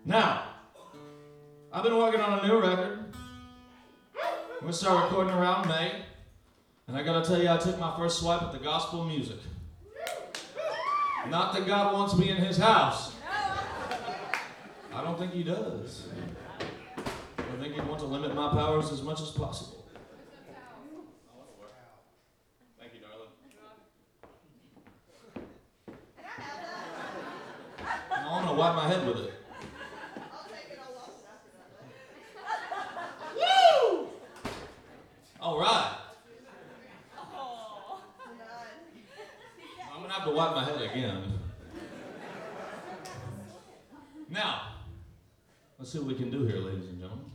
Now, I've been working on a new record. We're going to start recording around May. And I got to tell you, I took my first swipe at the gospel music. Not that God wants me in his house. I don't think he does. I think he'd want to limit my powers as much as possible. Thank you, darling. I want to wipe my head with it. Woo! All right. I'm going to have to wipe my head again. Now, let's see what we can do here, ladies and gentlemen.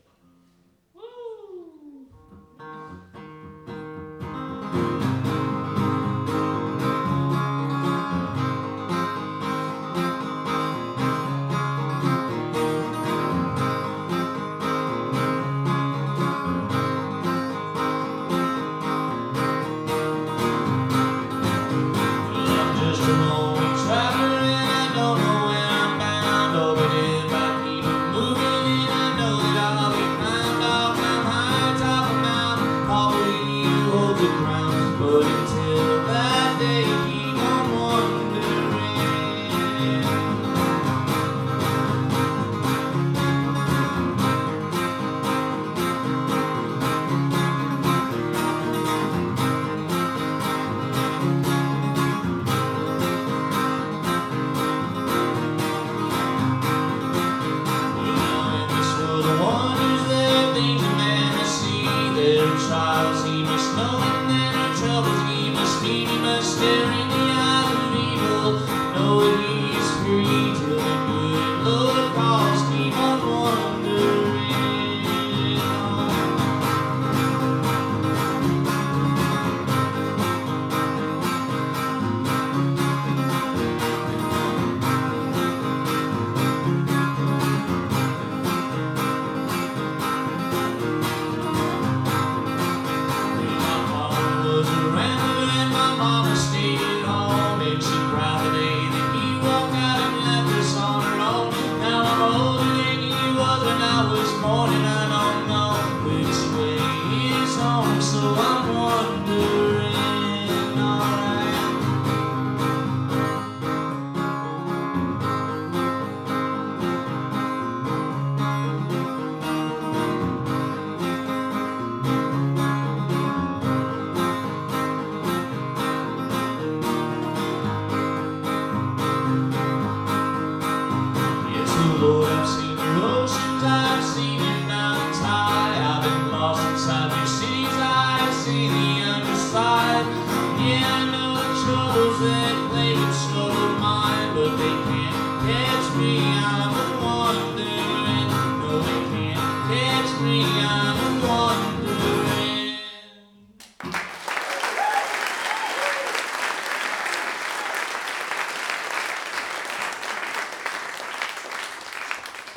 Lord, I've seen your oceans, I've seen your mountains high. I've been lost inside your cities, I've seen the underside. Yeah, I know the troubles that plague and struggle mine, but they can't catch me. I'm